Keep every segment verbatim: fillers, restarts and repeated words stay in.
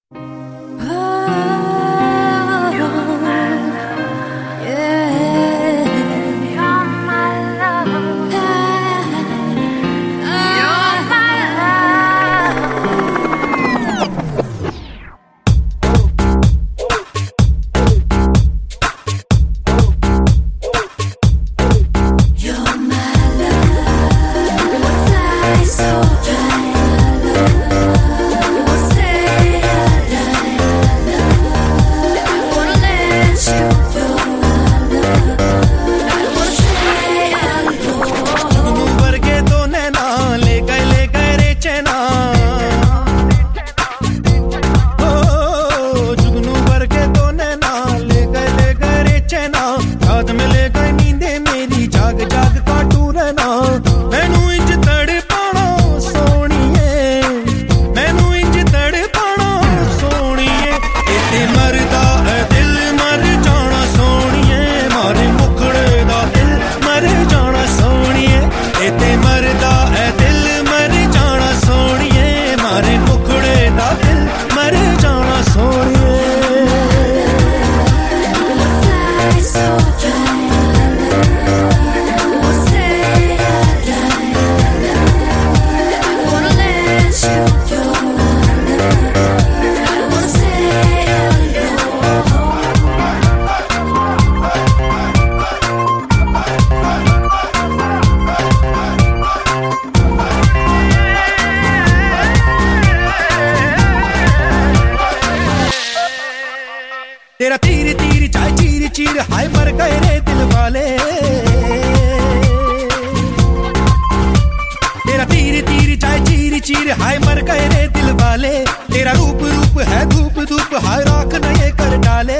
तेरा तीर तीर चाय चीर चीर हाय मर गए रे दिल वाले। तेरा तीर तीर चाय चीर चीर हाय मर गए रे दिल वाले। तेरा रूप रूप है धूप धूप हाय राख न ये कर डाले।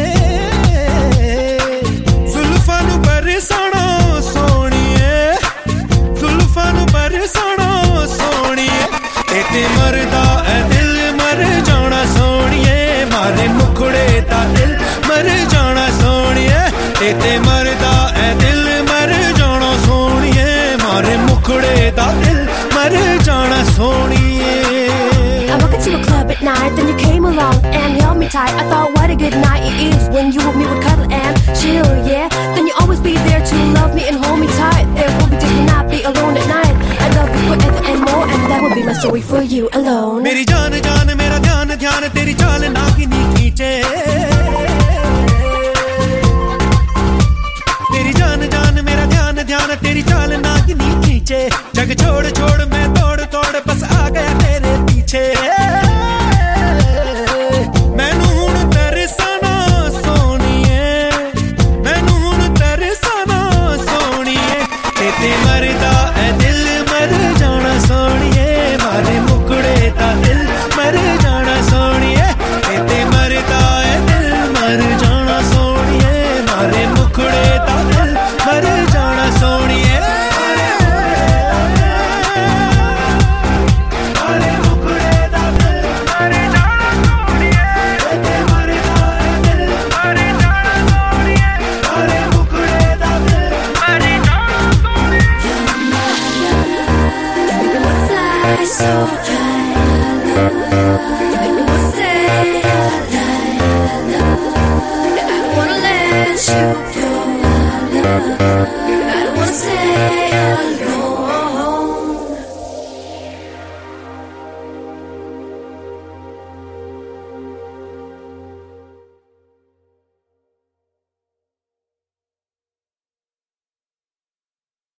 जुल्फां नू बरसाना सोहणिए, जुल्फां नू बरसाना सोहणिए। ते मरदा ऐ दिल मर जाना सोहणिए, मारे मुखड़े दा दिल मर जाना सोहणिए। ते मरदा ऐ दिल मर जाना सोहणिए, मारे मुखड़े दा दिल मर जाना सोहणिए। I walked into a club at night, then you came along and held me tight. I thought what a good night it is when you with me would cuddle and chill, yeah. Then you always be there to love me and hold me tight. There will be days when I'll be alone at night. I love you forever and more, and that will be my story for you alone. मेरी जान जान मेरा ध्यान ध्यान तेरी चाल नागिनी खींचे। मेरी जान जान मेरा ध्यान ध्यान तेरी चाल नागिनी खींचे। जग छोड़ छोड़ मैं तोड़ तोड़ बस आ गया तेरे पीछे। मैनू हुण तरसाना सोहणिए, मैनू हुण तरसाना सोहणिए। ते मरदा ऐ दिल मर जाना सोहणिए, मारे मुखड़े दा दिल मर जाना सोहणिए। ते मरदा ऐ दिल मर जाना सोहणिए, मारे मुखड़े दा दिल मर जाना सोहणिए। So I wanna let you